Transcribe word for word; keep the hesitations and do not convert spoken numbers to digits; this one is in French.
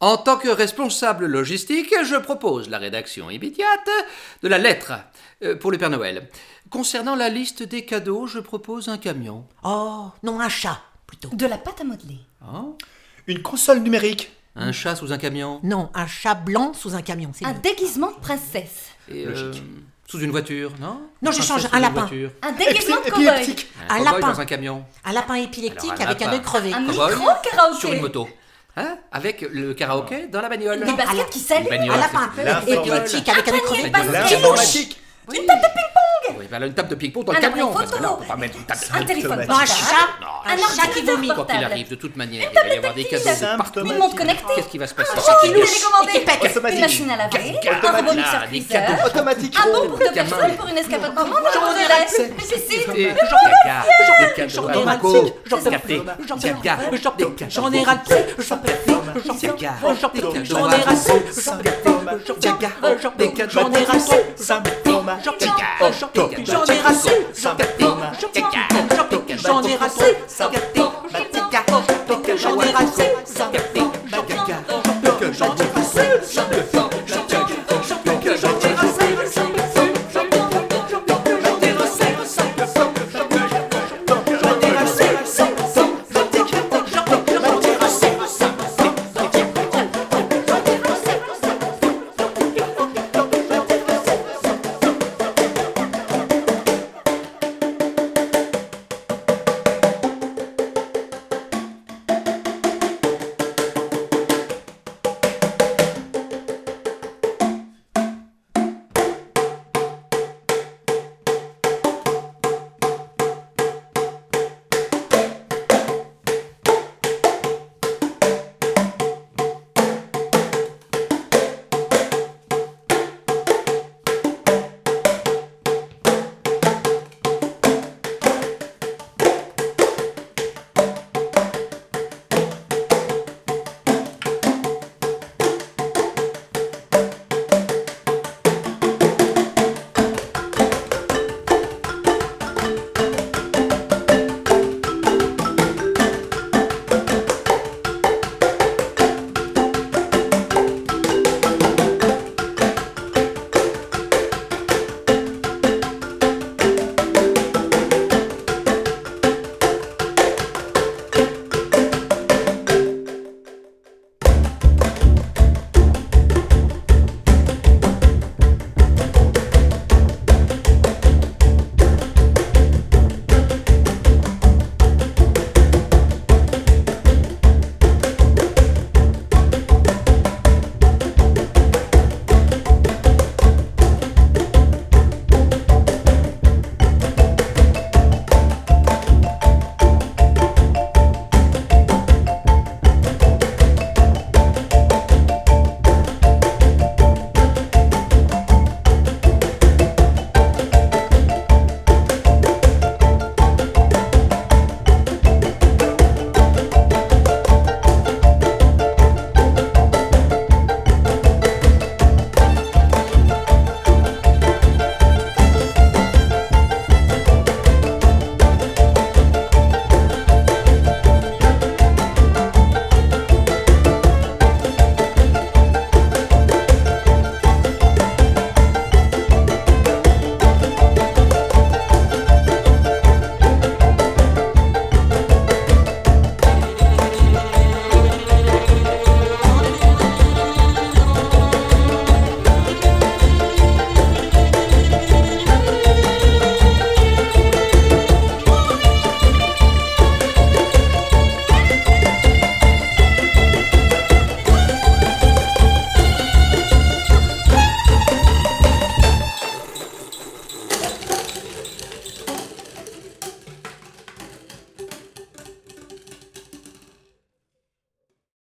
En tant que responsable logistique, je propose la rédaction immédiate de la lettre euh, pour le Père Noël. Concernant la liste des cadeaux, je propose un camion. Oh, non, un chat, plutôt. De la pâte à modeler. Hein? Une console numérique. Un chat sous un camion. Non, un chat blanc sous un camion, c'est Un mieux. déguisement de princesse. Et, euh, Logique. sous une voiture, non? Non, je Princesse change, sous un une lapin. voiture. Un déguisement de Épi- cow-boy. épileptique. Un, Un cow-boy lapin. dans un camion. Un lapin épileptique Alors, un avec un lapin. œil crevé. Un Cow-boy micro-karaoké. Sur une moto. Hein? Avec le karaoké dans la bagnole. Des baskets la- qui s'allument. Une Un bagnole, lapin c'est- épileptique avec un œil crevé. Bagnole. L'informatique. Oui. Une table de ping-pong. Oui, ben, une table de ping-pong dans le Un camion. appareil Parce que là, photo. on peut pas mettre une table de Un téléphone automatique. Non, un portable. chat. Un Un chat qui ordinateur vomit. Quoi qu'il portable. arrive, de toute manière, il va y avoir des cadeaux de Symptomatique. partout. Une montre connectée. Qu'est-ce qui va se passer? Un chat qui une louche télécommandée. et qui pète. Une Automatique. machine à laver. Gaga, Un robot là, mixeur des cuiseur. cadeaux Automatique. Un bon pour deux Gamin. personnes pour une escapade commande. J'en ai Une raté. Une piscine. Et gaga, des cadeaux J'en à ai ras le Marco. cul, j'en peux Gâté. plus, j'en peux Gaga, plus, des j'en peux plus, cadeaux j'en ai ras le cul, j'en peux plus, j'en peux Gaga, plus, j'en peux des plus, cadeaux j'en à ai ras le cul, Marco. j'en peux plus, Gaga, j'en des peux plus, cadeaux j'en ai ras le cul, j'en peux plus, Symptomatique. j'en peux plus, j'en ai ras le cul, j'en peux plus, j'en peux plus, j'en ai ras le cul, j'en peux plus,